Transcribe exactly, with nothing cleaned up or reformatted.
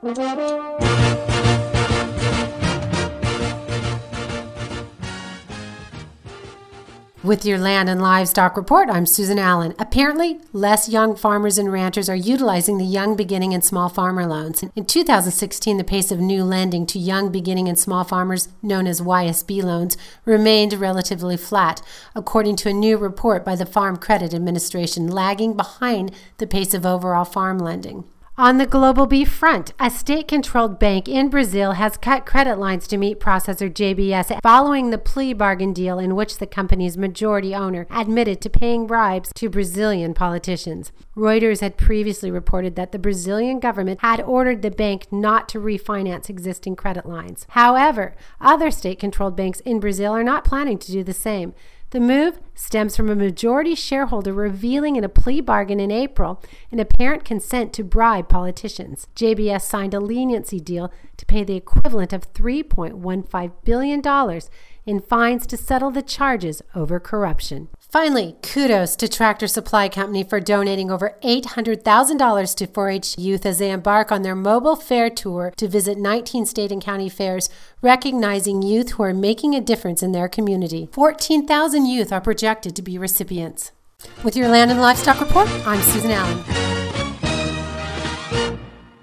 With your Land and Livestock Report, I'm Susan Allen. Apparently, less young farmers and ranchers are utilizing the Young Beginning and Small Farmer Loans. In two thousand sixteen, the pace of new lending to young beginning and small farmers, known as Y S B loans, remained relatively flat, according to a new report by the Farm Credit Administration, lagging behind the pace of overall farm lending. On the global beef front, a state-controlled bank in Brazil has cut credit lines to meat processor J B S following the plea bargain deal in which the company's majority owner admitted to paying bribes to Brazilian politicians. Reuters had previously reported that the Brazilian government had ordered the bank not to refinance existing credit lines. However, other state-controlled banks in Brazil are not planning to do the same. The move stems from a majority shareholder revealing in a plea bargain in April an apparent consent to bribe politicians. J B S signed a leniency deal to pay the equivalent of three point one five billion dollars in fines to settle the charges over corruption. Finally, kudos to Tractor Supply Company for donating over eight hundred thousand dollars to four H youth as they embark on their mobile fair tour to visit nineteen state and county fairs, recognizing youth who are making a difference in their community. fourteen thousand youth are projected to be recipients. With your Land and Livestock Report, I'm Susan Allen.